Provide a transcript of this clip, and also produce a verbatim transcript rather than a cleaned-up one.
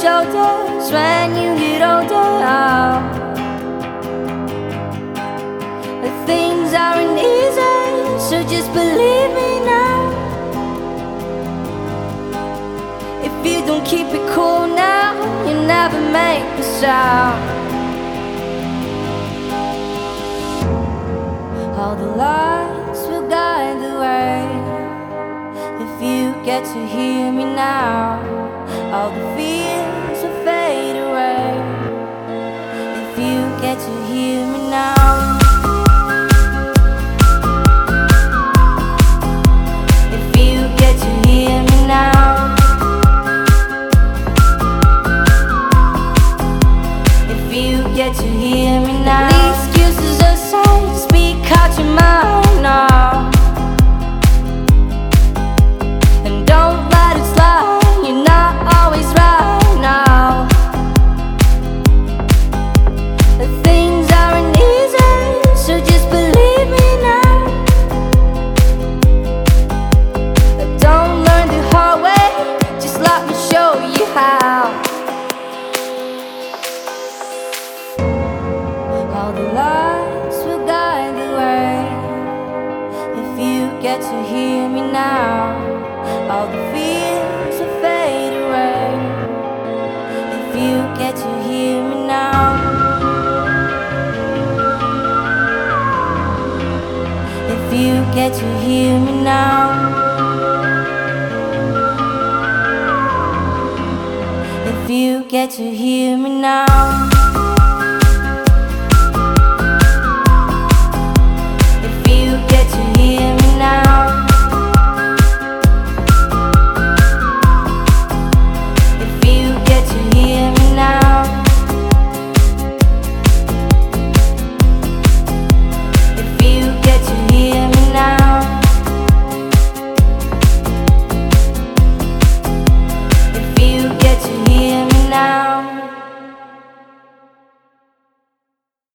shoulders when you get older. Things aren't easy, so just believe me now. If you don't keep it cool now, you'll never make a sound. All the lights will guide the way. If you get to hear me now, all the fears will fade away. If you get to hear me now. If you get to hear me now. If you get to hear me now. The excuses aside, speak out your mind now. And don't let it slide, you're not always right now. The things aren't easy, so just believe me now. Don't learn the hard way, just let me show you how. All the lights will guide the way. If you get to hear me now, all the fears will fade away. If you get to hear me now. If you get to hear me now. If you get to hear me now.